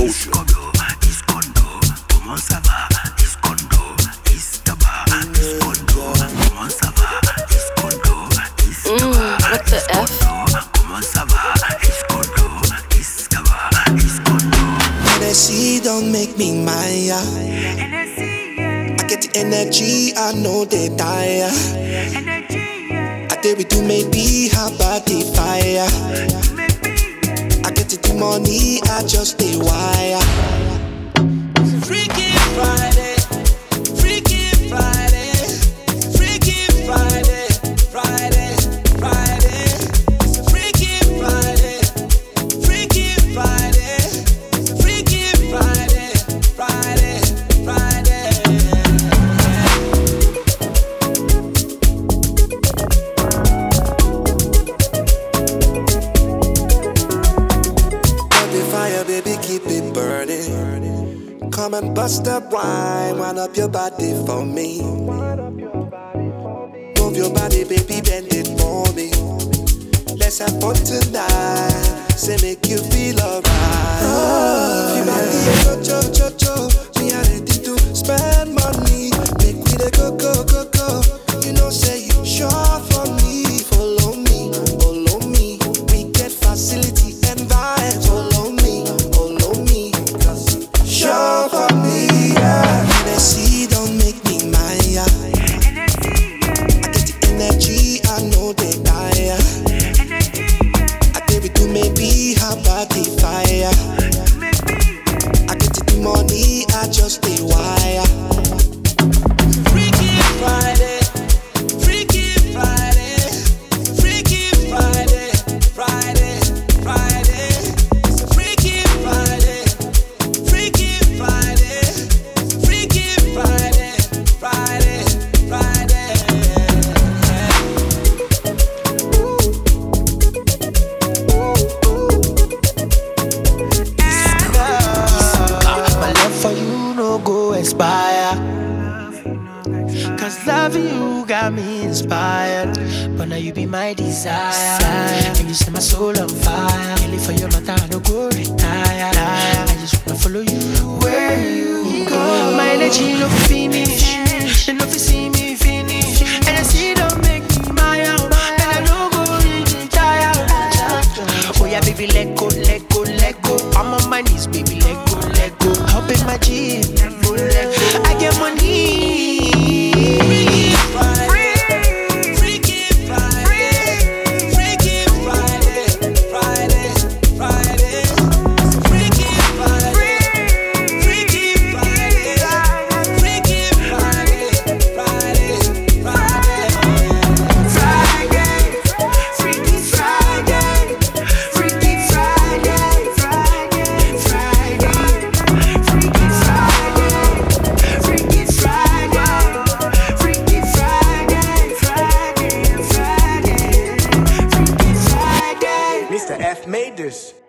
Iscondo, Iscondo, comment ça va? Iscondo, Istaba, Iscondo, comment ça va? Iscondo, Istaba, What the F? comment ça va? Iscondo, Istaba, Iscondo. Hennessy don't make me Maya. I get the energy, I know they tire. I did we do maybe how about the fire? I get the money, I just stay wire. Freaky Friday, Freaky Friday, Freaky Friday, Friday, Friday. It's a Freaky Friday, Freaky Friday, Freaky Friday, Friday, Friday. The fire, baby, keep it burning. Come and bust up wine, wind up your body for me. Move your body, baby, bend it for me. Let's have fun tonight, say make you feel alright. Oh, you might be a cho. Me I ready to spend money. Make we the go. You know, say you sure for me. Follow me. We get facility and vibes. Follow me. Sure for me, yeah. Hennessy don't make me Maya. I get the energy, I know they tire. I gave it to maybe how about the fire? I get the money, I just stay wire. Freaky Friday, Freaky Friday, Freaky Friday, Friday, Friday. It's a Freaky Friday, Freaky Friday, Freaky Friday, Friday, Friday. My love for you no go expire. Cause loving you got me inspired. But now you be my desire. And you set my soul on fire. Really for your matter, I no go retire. I just wanna follow you where you go. My energy no finish. They no fi see me finish. And I see don't make me my own. And I no go really tire. Oh yeah, baby, let go. I'm on my knees, baby, let go. Hop in my jeep, I get money. Freaky Friday, Freaky Friday, Freaky Friday, Friday, Friday. Freaky Friday, Freaky Friday, Freaky Friday, Friday, Friday. Freaky Friday, Freaky Friday, Friday, Friday. Freaky Friday, Freaky Friday, Freaky Friday, Friday, Friday. Freaky Friday. Mr. F made this.